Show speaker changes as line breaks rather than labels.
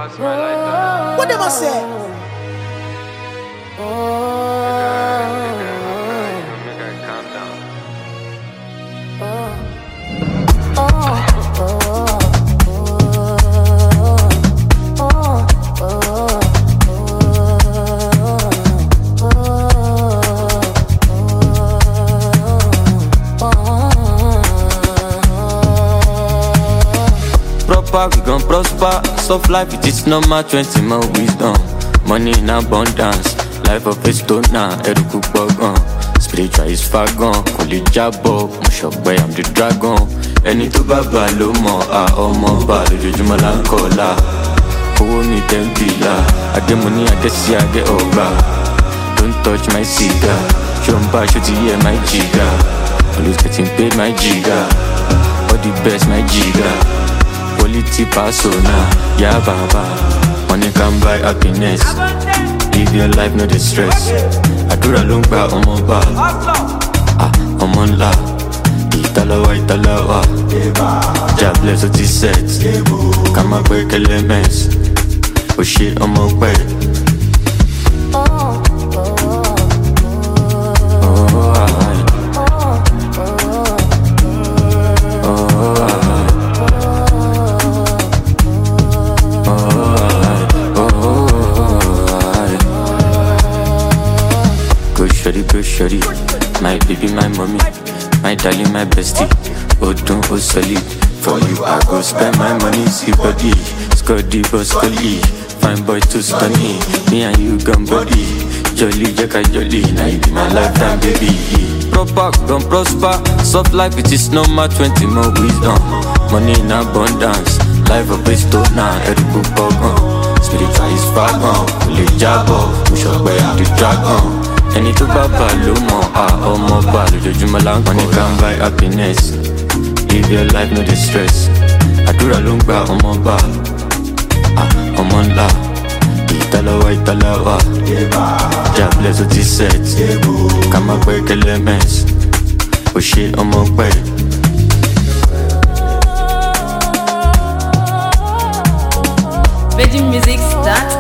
What them I say?
Make her calm down.
Proper, we gon' prosper. Soft life, it is normal. 20 more wisdom. Money in abundance. Life of a stoner. Eruku bogon. Spiritual is far gone. Kuli jabo. Mushokwe, I'm the dragon. Ẹni tó bá bá ló mọ̀ á ọmọ bá lójoojúmọ́ là ń kọ́lá. Owó mi tẹ́ńpìlà. Adémọ́ní Adésí Adé ọgbà. Don't touch my cigar. Ṣọ́nba ṣó ti yẹ my jìgà. Always getting paid my jìgà. All the best my jìgà. Quality persona, yeah baba. Money can buy happiness. Live your life, no distress. Àdúrà ló ń gba ọmọ bá. Ọmọ ńlá. Ìtàlọ́wà. Jah bless ó ti set. Ká má pé kẹlẹ́ mess. Ó ṣe ọmọ pẹ́. Go shorty, my baby, my mommy, my darling, my bestie. Odun, oh solid. For you, I go spend my money, see body. Scotty, boss, collie. Fine boy to stunny. Me and you gun body. Jolly, jacka, jolly. Now you be my lifetime, baby. Proper, gon' prosper. Soft life, it is normal. 20 more wisdom. Money in abundance. Life of a stoner. Eruku bogon. Spiritual is far gone. Kuli jabo. Mushokwe, I'm the dragon. Ẹni tó bá bá ló mọ̀ á ọmọ bá lójoojúmọ́ là ń kọ́. Money can buy happiness. Live your life, no distress. Àdúrà ló ń gba ọmọ bá. Ọmọ ńlá. Ìtàlọ́wà. Jah bless ó ti set. Ká má pẹ́ kẹlẹ́ mess. Ó ṣe ọmọ pẹ́.
VeggieMusics.com